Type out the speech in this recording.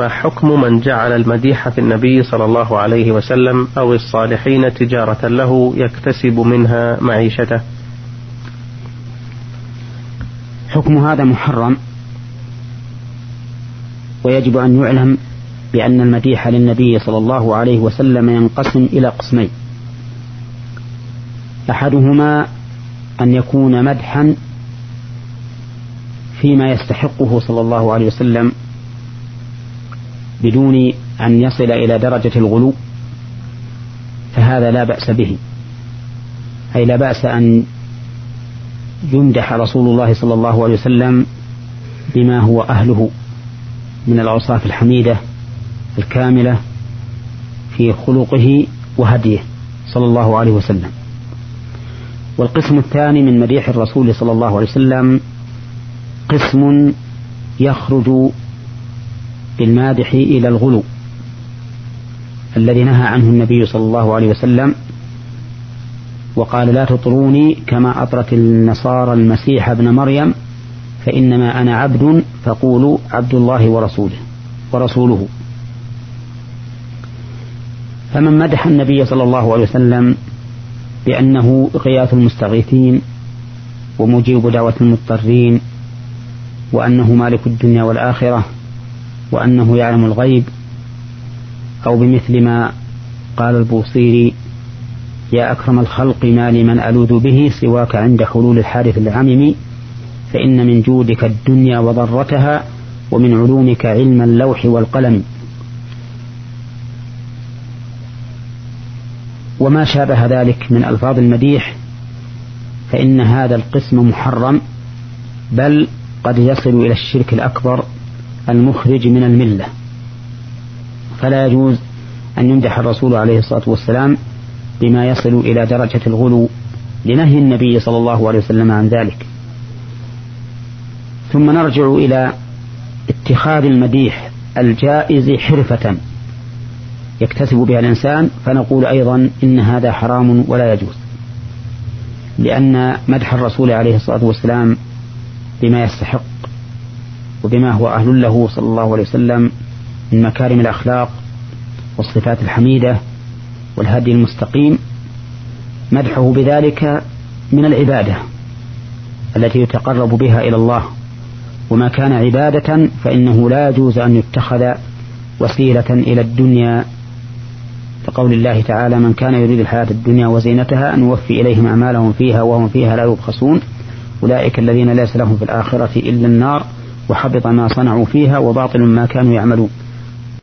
ما حكم من جعل المديح في النبي صلى الله عليه وسلم أو الصالحين تجارة له يكتسب منها معيشته؟ حكم هذا محرم، ويجب أن يعلم بأن المديح للنبي صلى الله عليه وسلم ينقسم إلى قسمين: أحدهما أن يكون مدحا فيما يستحقه صلى الله عليه وسلم بدون أن يصل إلى درجة الغلو، فهذا لا بأس به، أي لا بأس أن يمدح رسول الله صلى الله عليه وسلم بما هو أهله من الأوصاف الحميدة الكاملة في خلقه وهديه صلى الله عليه وسلم. والقسم الثاني من مديح الرسول صلى الله عليه وسلم قسم يخرج بالمادح إلى الغلو الذي نهى عنه النبي صلى الله عليه وسلم وقال: لا تطروني كما أطرت النصارى المسيح ابن مريم فإنما أنا عبد فقولوا عبد الله ورسوله. فمن مدح النبي صلى الله عليه وسلم بأنه غياث المستغيثين ومجيب دعوة المضطرين وأنه مالك الدنيا والآخرة وأنه يعلم الغيب، أو بمثل ما قال البوصيري: يا أكرم الخلق ما لمن ألوذ به سواك عند حلول الحادث العمم، فإن من جودك الدنيا وضرتها ومن علومك علم اللوح والقلم. وما شابه ذلك من ألفاظ المديح فإن هذا القسم محرم، بل قد يصل إلى الشرك الأكبر المخرج من الملة، فلا يجوز أن يمدح الرسول عليه الصلاة والسلام بما يصل إلى درجة الغلو لنهي النبي صلى الله عليه وسلم عن ذلك. ثم نرجع إلى اتخاذ المديح الجائز حرفة يكتسب بها الإنسان، فنقول أيضا إن هذا حرام ولا يجوز، لأن مدح الرسول عليه الصلاة والسلام بما يستحق وبما هو أهل له صلى الله عليه وسلم من مكارم الأخلاق والصفات الحميدة والهدي المستقيم، مدحه بذلك من العبادة التي يتقرب بها إلى الله، وما كان عبادة فإنه لا يجوز أن يتخذ وسيلة إلى الدنيا، لقول الله تعالى: من كان يريد الحياة الدنيا وزينتها نوفي إليهم أعمالهم فيها وهم فيها لا يبخسون أولئك الذين ليس لهم في الآخرة إلا النار وحبط ما صنعوا فيها وباطل ما كانوا يعملون.